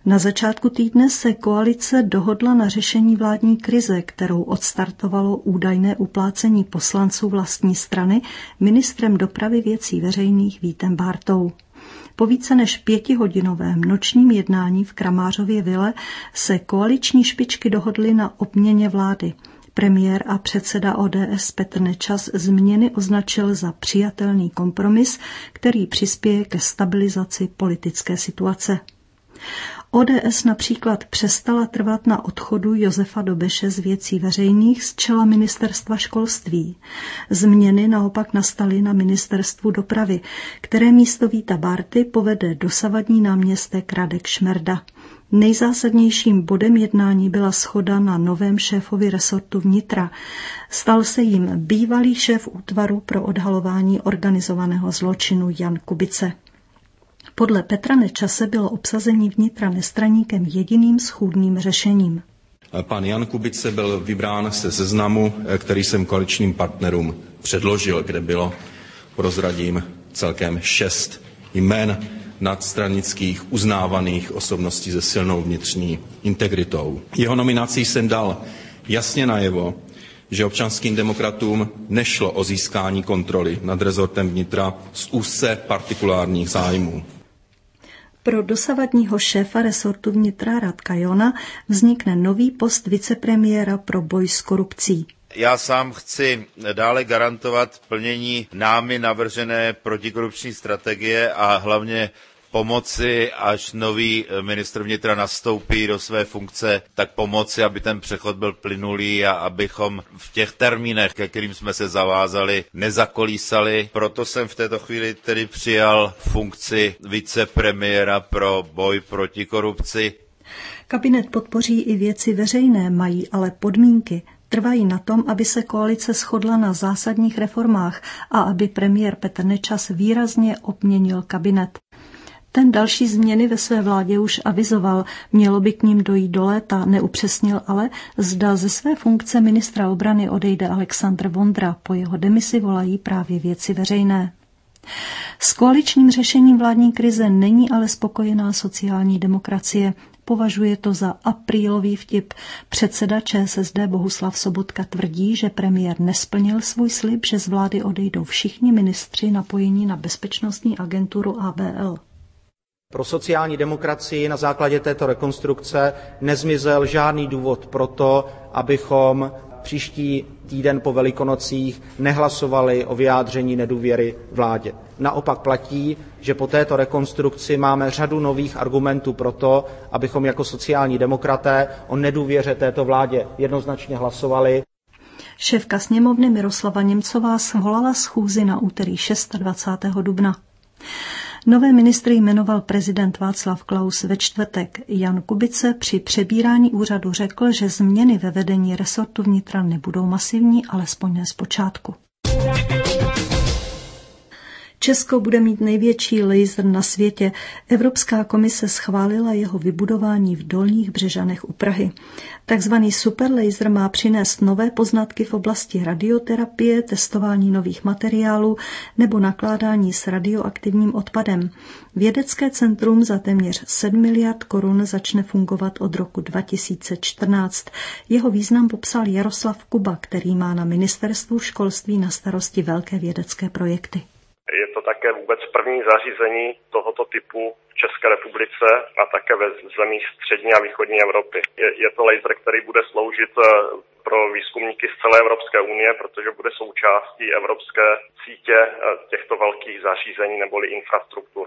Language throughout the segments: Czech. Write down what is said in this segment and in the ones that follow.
Na začátku týdne se koalice dohodla na řešení vládní krize, kterou odstartovalo údajné uplácení poslanců vlastní strany ministrem dopravy věcí veřejných Vítem Bártou. Po více než 5hodinovém nočním jednání v Kramářově vile se koaliční špičky dohodly na obměně vlády. Premiér a předseda ODS Petr Nečas změny označil za přijatelný kompromis, který přispěje ke stabilizaci politické situace. ODS například přestala trvat na odchodu Josefa Dobeše z věcí veřejných z čela ministerstva školství. Změny naopak nastaly na ministerstvu dopravy, které místo Víta Bárty povede dosavadní náměstek Radek Šmerda. Nejzásadnějším bodem jednání byla shoda na novém šéfovi resortu vnitra. Stal se jím bývalý šéf útvaru pro odhalování organizovaného zločinu Jan Kubice. Podle Petra Nečase bylo obsazení vnitra nestraníkem jediným schůdným řešením. Pan Jan Kubice byl vybrán ze seznamu, který jsem koaličním partnerům předložil, kde bylo, prozradím, celkem 6 jmen nadstranických uznávaných osobností se silnou vnitřní integritou. Jeho nominací jsem dal jasně najevo, že občanským demokratům nešlo o získání kontroly nad rezortem vnitra z úzce partikulárních zájmů. Pro dosavadního šéfa resortu vnitra Radka Johna vznikne nový post vicepremiéra pro boj s korupcí. Já sám chci dále garantovat plnění námi navržené protikorupční strategie a hlavně pomoci, až nový ministr vnitra nastoupí do své funkce, tak pomoci, aby ten přechod byl plynulý a abychom v těch termínech, ke kterým jsme se zavázali, nezakolísali. Proto jsem v této chvíli tedy přijal funkci vicepremiéra pro boj proti korupci. Kabinet podpoří i věci veřejné, mají ale podmínky. Trvají na tom, aby se koalice shodla na zásadních reformách a aby premiér Petr Nečas výrazně obměnil kabinet. Ten další změny ve své vládě už avizoval, mělo by k ním dojít do léta, neupřesnil ale, zda ze své funkce ministra obrany odejde Alexandr Vondra, po jeho demisi volají právě věci veřejné. S koaličním řešením vládní krize není ale spokojená sociální demokracie. Považuje to za aprílový vtip. Předseda ČSSD Bohuslav Sobotka tvrdí, že premiér nesplnil svůj slib, že z vlády odejdou všichni ministři napojení na bezpečnostní agenturu ABL. Pro sociální demokracii na základě této rekonstrukce nezmizel žádný důvod pro to, abychom příští týden po Velikonocích nehlasovali o vyjádření nedůvěry vládě. Naopak platí, že po této rekonstrukci máme řadu nových argumentů pro to, abychom jako sociální demokraté o nedůvěře této vládě jednoznačně hlasovali. Šéfka sněmovny Miroslava Němcová svolala schůzi na úterý 26. dubna. Nové ministry jmenoval prezident Václav Klaus ve čtvrtek. Jan Kubice při přebírání úřadu řekl, že změny ve vedení resortu vnitra nebudou masivní, alespoň ne zpočátku. Česko bude mít největší laser na světě. Evropská komise schválila jeho vybudování v Dolních Břežanech u Prahy. Takzvaný superlaser má přinést nové poznatky v oblasti radioterapie, testování nových materiálů nebo nakládání s radioaktivním odpadem. Vědecké centrum za téměř 7 miliard korun začne fungovat od roku 2014. Jeho význam popsal Jaroslav Kuba, který má na ministerstvu školství na starosti velké vědecké projekty. Je to také vůbec první zařízení tohoto typu v České republice a také ve zemích střední a východní Evropy. Je to laser, který bude sloužit pro výzkumníky z celé Evropské unie, protože bude součástí evropské sítě těchto velkých zařízení neboli infrastruktur.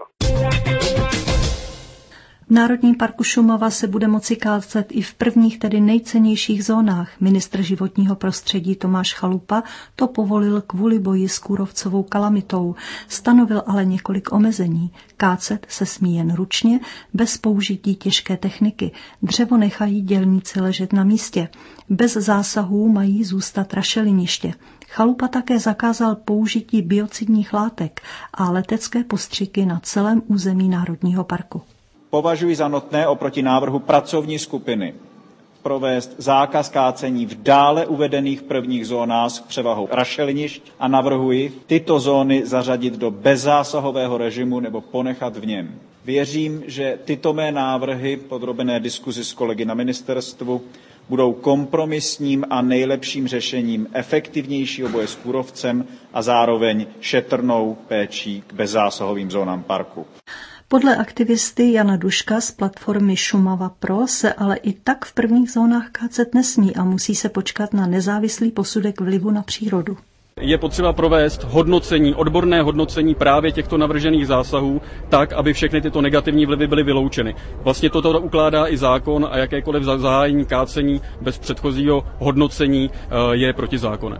V Národním parku Šumava se bude moci kácet i v prvních, tedy nejcennějších zónách. Ministr životního prostředí Tomáš Chalupa to povolil kvůli boji s kůrovcovou kalamitou. Stanovil ale několik omezení. Kácet se smí jen ručně, bez použití těžké techniky. Dřevo nechají dělníci ležet na místě. Bez zásahů mají zůstat rašeliniště. Chalupa také zakázal použití biocidních látek a letecké postřiky na celém území Národního parku. Považuji za nutné oproti návrhu pracovní skupiny provést zákaz kácení v dále uvedených prvních zónách s převahou rašelinišť a navrhuji tyto zóny zařadit do bezzásahového režimu nebo ponechat v něm. Věřím, že tyto mé návrhy, podrobené diskuzi s kolegy na ministerstvu, budou kompromisním a nejlepším řešením efektivnějšího boje s kůrovcem a zároveň šetrnou péčí k bezzásahovým zónám parku. Podle aktivisty Jana Duška z platformy Šumava Pro se ale i tak v prvních zónách kácet nesmí a musí se počkat na nezávislý posudek vlivu na přírodu. Je potřeba provést odborné hodnocení právě těchto navržených zásahů tak, aby všechny tyto negativní vlivy byly vyloučeny. Vlastně toto ukládá i zákon a jakékoliv zahájení kácení bez předchozího hodnocení je protizákonné.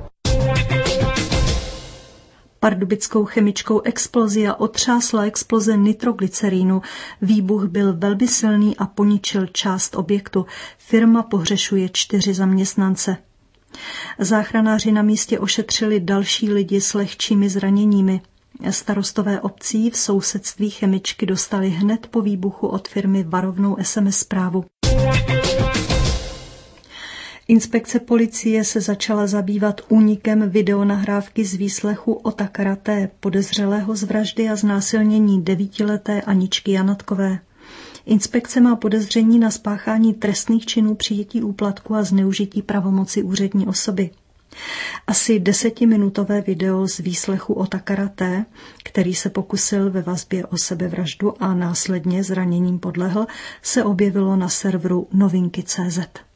Pardubickou chemickou explozí otřásla exploze nitroglycerínu. Výbuch byl velmi silný a poničil část objektu. Firma pohřešuje 4 zaměstnance. Záchranáři na místě ošetřili další lidi s lehčími zraněními. Starostové obcí v sousedství chemičky dostali hned po výbuchu od firmy varovnou SMS zprávu. Inspekce policie se začala zabývat únikem videonahrávky z výslechu Otakara T., podezřelého z vraždy a znásilnění 9leté Aničky Janatkové. Inspekce má podezření na spáchání trestných činů přijetí úplatku a zneužití pravomoci úřední osoby. Asi 10minutové video z výslechu Otakara T., který se pokusil ve vazbě o sebevraždu a následně zraněním podlehl, se objevilo na serveru novinky.cz.